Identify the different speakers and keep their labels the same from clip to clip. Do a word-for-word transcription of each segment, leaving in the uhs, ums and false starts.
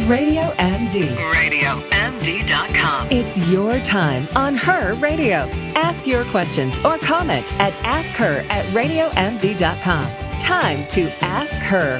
Speaker 1: Radio M D.
Speaker 2: radio M D dot com.
Speaker 1: It's your time on Her Radio. Ask your questions or comment at ask her at radio M D dot com. Time to ask her.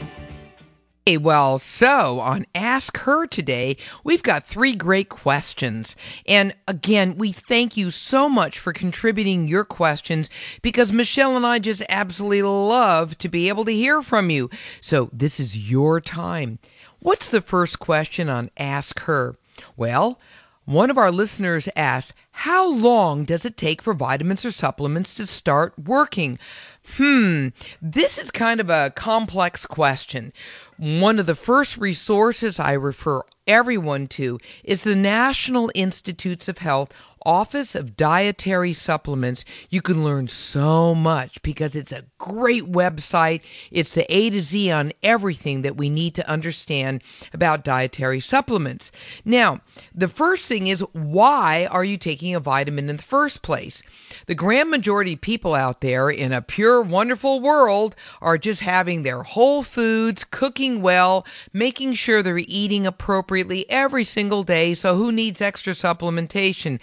Speaker 3: Hey, well, so on Ask Her today, we've got three great questions. And again, we thank you so much for contributing your questions because Michelle and I just absolutely love to be able to hear from you. So this is your time. What's the first question on Ask Her? Well, one of our listeners asked, how long does it take for vitamins or supplements to start working? Hmm, this is kind of a complex question. One of the first resources I refer everyone to is the National Institutes of Health Office of Dietary Supplements. You can learn so much because it's a great website. It's the A to Z on everything that we need to understand about dietary supplements. Now, the first thing is, why are you taking a vitamin in the first place? The grand majority of people out there in a pure, wonderful world are just having their whole foods, cooking well, making sure they're eating appropriately every single day. So who needs extra supplementation?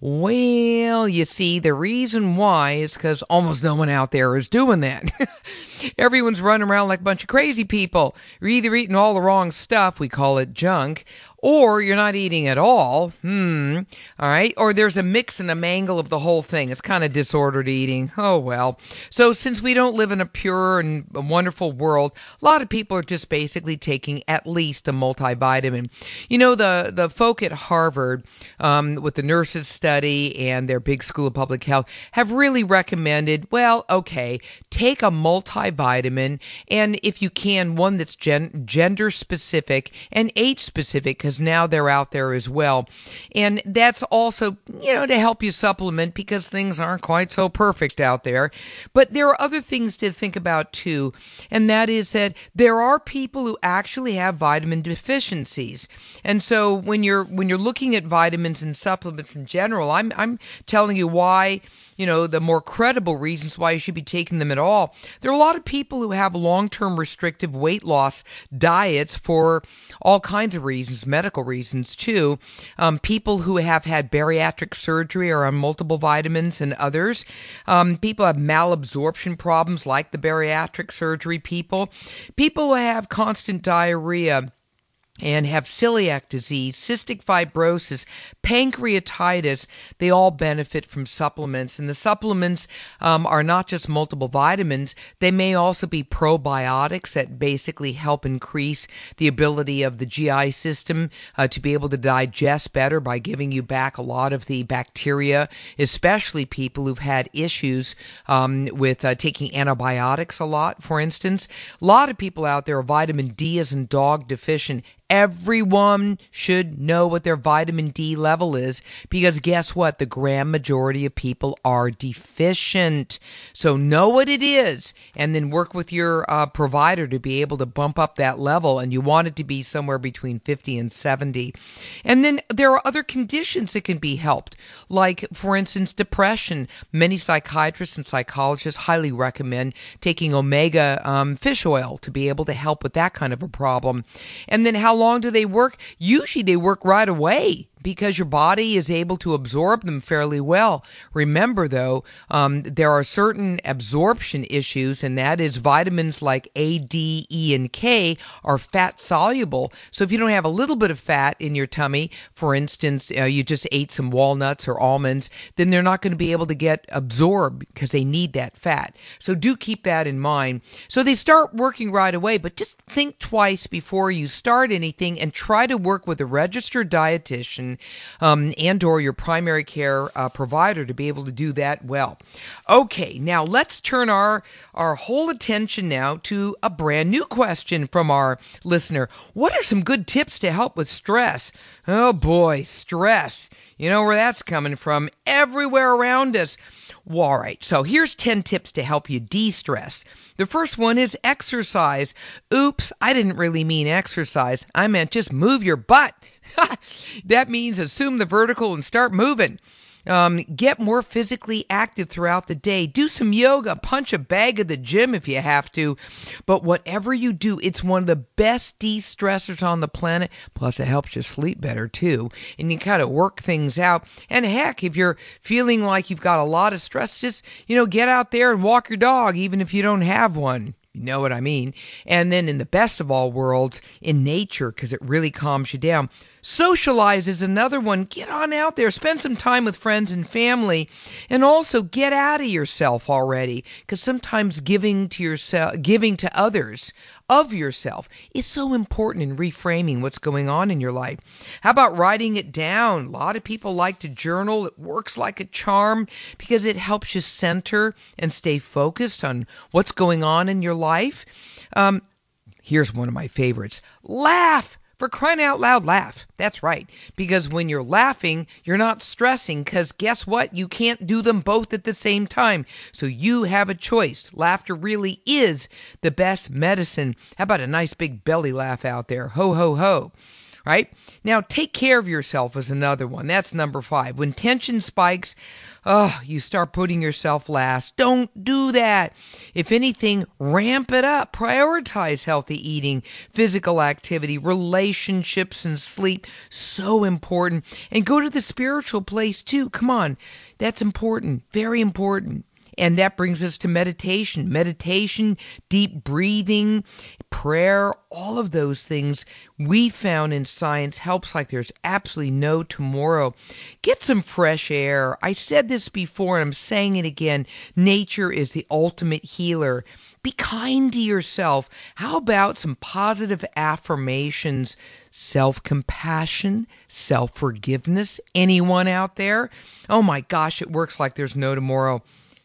Speaker 3: Well, you see, the reason why is because almost no one out there is doing that. Everyone's running around like a bunch of crazy people. You're either eating all the wrong stuff, we call it junk, or you're not eating at all. Hmm. All right. Or there's a mix and a mangle of the whole thing. It's kind of disordered eating. Oh, well. So since we don't live in a pure and a wonderful world, a lot of people are just basically taking at least a multivitamin. You know, the, the folk at Harvard um, with the nurses study and their big school of public health have really recommended, well, okay, take a multivitamin, and if you can, one that's gen- gender specific and age specific, because now they're out there as well. And that's also, you know, to help you supplement because things aren't quite so perfect out there. But there are other things to think about too, and that is that there are people who actually have vitamin deficiencies. And so when you're when you're looking at vitamins and supplements in general, I'm I'm telling you why, you know, the more credible reasons why you should be taking them at all. There are a lot of people who have long-term restrictive weight loss diets for all kinds of reasons, medical reasons too. Um, people who have had bariatric surgery are on multiple vitamins and others. Um, people have malabsorption problems like the bariatric surgery people. People who have constant diarrhea and have celiac disease, cystic fibrosis, pancreatitis, they all benefit from supplements. And the supplements um, are not just multiple vitamins. They may also be probiotics that basically help increase the ability of the G I system uh, to be able to digest better by giving you back a lot of the bacteria, especially people who've had issues um, with uh, taking antibiotics a lot, for instance. A lot of people out there are vitamin D as in dog deficient. Everyone should know what their vitamin D level is because guess what? The grand majority of people are deficient. So know what it is and then work with your uh, provider to be able to bump up that level, and you want it to be somewhere between fifty and seventy. And then there are other conditions that can be helped, like, for instance, depression. Many psychiatrists and psychologists highly recommend taking omega um, fish oil to be able to help with that kind of a problem. And then how long do they work? Usually they work right away because your body is able to absorb them fairly well. Remember, though, um, there are certain absorption issues, and that is vitamins like A, D, E, and K are fat soluble. So if you don't have a little bit of fat in your tummy, for instance, uh, you just ate some walnuts or almonds, then they're not going to be able to get absorbed because they need that fat. So do keep that in mind. So they start working right away, but just think twice before you start anything and try to work with a registered dietitian Um, and or your primary care uh, provider to be able to do that well. Okay, now let's turn our, our whole attention now to a brand new question from our listener. What are some good tips to help with stress? Oh boy, stress. You know where that's coming from. Everywhere around us. Well, all right, so here's ten tips to help you de-stress. The first one is exercise. Oops, I didn't really mean exercise. I meant just move your butt. That means assume the vertical and start moving. Um, get more physically active throughout the day. Do some yoga. Punch a bag at the gym if you have to. But whatever you do, it's one of the best de-stressors on the planet. Plus, it helps you sleep better, too. And you kind of work things out. And heck, if you're feeling like you've got a lot of stress, just, you know, get out there and walk your dog, even if you don't have one. You know what I mean? And then in the best of all worlds, in nature, because it really calms you down. Socialize is another one. Get on out there. Spend some time with friends and family. And also get out of yourself already. Because sometimes giving to yourself, giving to others of yourself is so important in reframing what's going on in your life. How about writing it down? A lot of people like to journal. It works like a charm because it helps you center and stay focused on what's going on in your life. Um, here's one of my favorites. Laugh. For crying out loud, laugh. That's right. Because when you're laughing, you're not stressing, because guess what? You can't do them both at the same time. So you have a choice. Laughter really is the best medicine. How about a nice big belly laugh out there? Ho, ho, ho. Right? Now, take care of yourself is another one. That's number five. When tension spikes, oh, you start putting yourself last. Don't do that. If anything, ramp it up. Prioritize healthy eating, physical activity, relationships, and sleep. So important. And go to the spiritual place, too. Come on. That's important. Very important. And that brings us to meditation. Meditation, deep breathing, prayer, all of those things we found in science helps like there's absolutely no tomorrow. Get some fresh air. I said this before and I'm saying it again. Nature is the ultimate healer. Be kind to yourself. How about some positive affirmations? Self-compassion, self-forgiveness. Anyone out there? Oh my gosh, it works like there's no tomorrow.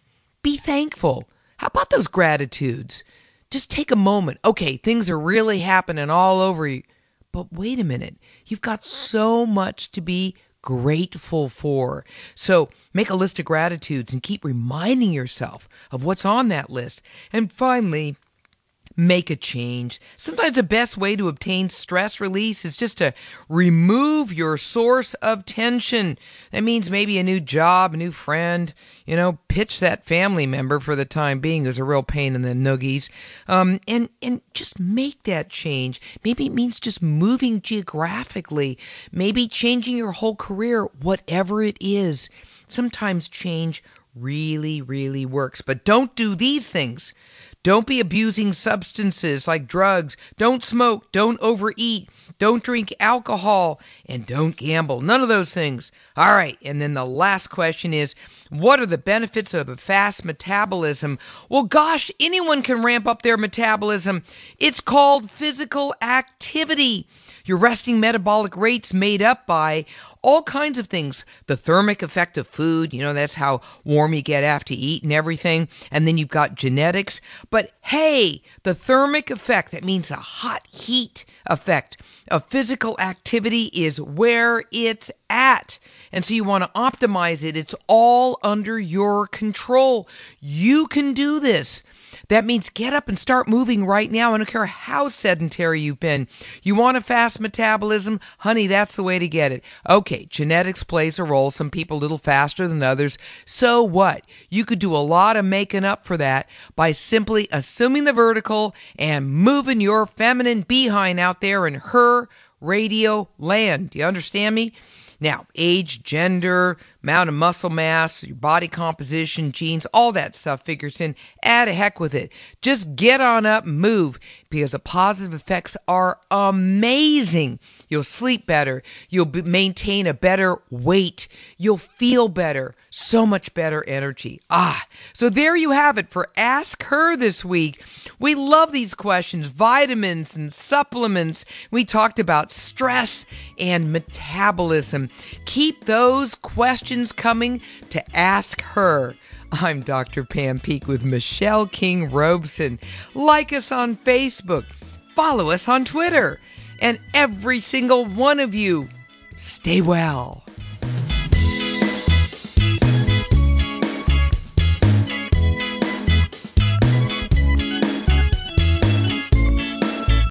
Speaker 3: Be thankful. How about those gratitudes? Just take a moment. Okay, things are really happening all over you. But wait a minute. You've got so much to be grateful for. So make a list of gratitudes and keep reminding yourself of what's on that list. And finally, make a change. Sometimes the best way to obtain stress release is just to remove your source of tension. That means maybe a new job, a new friend, you know, pitch that family member for the time being who's a real pain in the noogies. Um, and, and just make that change. Maybe it means just moving geographically, maybe changing your whole career, whatever it is. Sometimes change really, really works. But don't do these things. Don't be abusing substances like drugs. Don't smoke. Don't overeat. Don't drink alcohol. And don't gamble. None of those things. All right. And then the last question is, what are the benefits of a fast metabolism? Well, gosh, anyone can ramp up their metabolism. It's called physical activity. Your resting metabolic rate's made up by all kinds of things. The thermic effect of food, you know, that's how warm you get after you eat and everything. And then you've got genetics. But hey, the thermic effect, that means a hot heat effect of physical activity is where it's at. And so you want to optimize it. It's all under your control. You can do this. That means get up and start moving right now. I don't care how sedentary you've been. You want a fast metabolism? Honey, that's the way to get it. Okay, genetics plays a role. Some people a little faster than others. So what? You could do a lot of making up for that by simply assuming the vertical and moving your feminine behind out there in her radio land. Do you understand me? Now, age, gender, amount of muscle mass, your body composition, genes, all that stuff figures in. Add a heck with it. Just get on up and move because the positive effects are amazing. You'll sleep better. You'll be, maintain a better weight. You'll feel better. So much better energy. Ah, so there you have it for Ask Her this week. We love these questions, vitamins and supplements. We talked about stress and metabolism. Keep those questions coming to Ask Her. I'm Doctor Pam Peeke with Michelle King Robeson. Like us on Facebook. Follow us on Twitter. And every single one of you, stay well.